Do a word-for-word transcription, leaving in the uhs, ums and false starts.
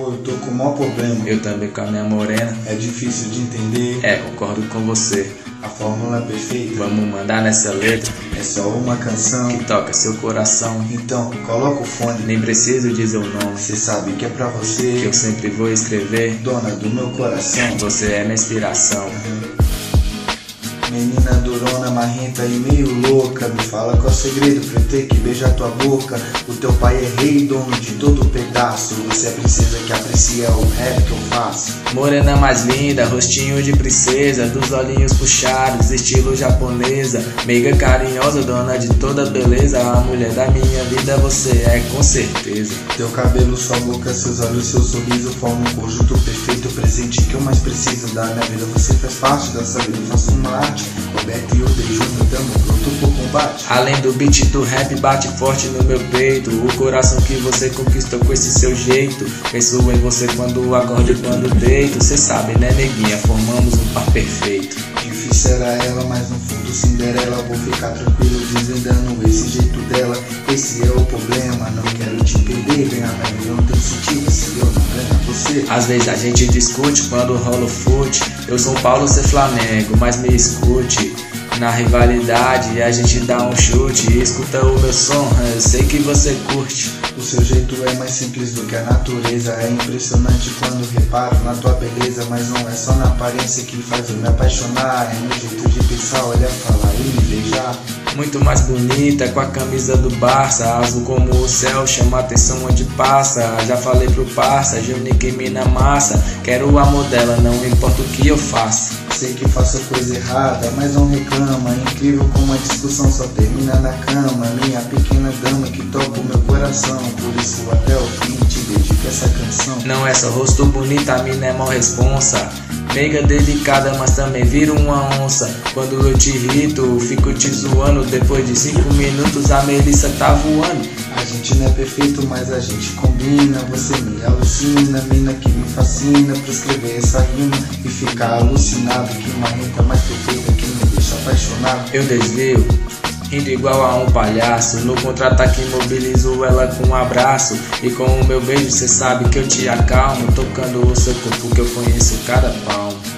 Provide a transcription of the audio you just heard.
Pô, eu tô com o maior problema. Eu também com a minha morena. É difícil de entender. É, concordo com você. A fórmula é perfeita. Vamos mandar nessa letra. É só uma canção que toca seu coração. Então, coloca o fone. Nem preciso dizer o nome. Cê sabe que é pra você que eu sempre vou escrever. Dona do meu coração. Você é minha inspiração. Uhum. Menina durona, marrenta e meio louca, me fala qual é o segredo pra eu ter que beijar tua boca. O teu pai é rei, dono de todo o pedaço. Você é princesa que aprecia o rap que eu faço. Morena mais linda, rostinho de princesa, dos olhinhos puxados, estilo japonesa. Meiga carinhosa, dona de toda beleza. A mulher da minha vida você é com certeza. Teu cabelo, sua boca, seus olhos, seu sorriso formam um conjunto perfeito, o presente que eu mais preciso da minha vida. Você faz parte dessa vida, eu faço uma arte. Roberto e o D J, tamo pronto pro combate. Além do beat do rap bate forte no meu peito, o coração que você conquistou com esse seu jeito. Penso em você quando acordo e quando deito. Cê sabe né neguinha, formamos um par perfeito. Difícil era ela, mas no fundo Cinderela. Vou ficar tranquilo desvendando esse jeito dela. Esse é o problema, não quero te perder. Ganhar mais não tem sentido se eu não ganhar você. Às vezes a gente discute quando rola o fute. Eu sou Paulo, cê Flamengo, mas me escute. Na rivalidade a gente dá um chute. Escuta o meu som, eu sei que você curte. O seu jeito é mais simples do que a natureza. É impressionante quando reparo na tua beleza. Mas não é só na aparência que faz eu me apaixonar. É no jeito de pensar, olhar, falar e me beijar. Muito mais bonita com a camisa do Barça, azul como o céu, chama atenção onde passa. Já falei pro parça, Junique mina massa. Quero o amor dela, não importa o que eu faça. Sei que faço coisa errada, mas não reclama. Incrível como a discussão só termina na cama. Minha pequena dama que toca o meu coração. Por isso até o fim te dedico essa canção. Não é só rosto bonito, a mina é mó responsa. Meiga delicada, mas também vira uma onça. Quando eu te irrito, fico te zoando. Depois de cinco minutos a Melissa tá voando. A gente não é perfeito, mas a gente combina. Você me alucina, mina que me fascina. Pra escrever essa rima e ficar alucinado. Que marrenta mais perfeita que me deixa apaixonado. Eu desvio, rindo igual a um palhaço. No contra-ataque imobilizo ela com um abraço. E com o meu beijo cê sabe que eu te acalmo. Tocando o seu corpo que eu conheço cada palmo.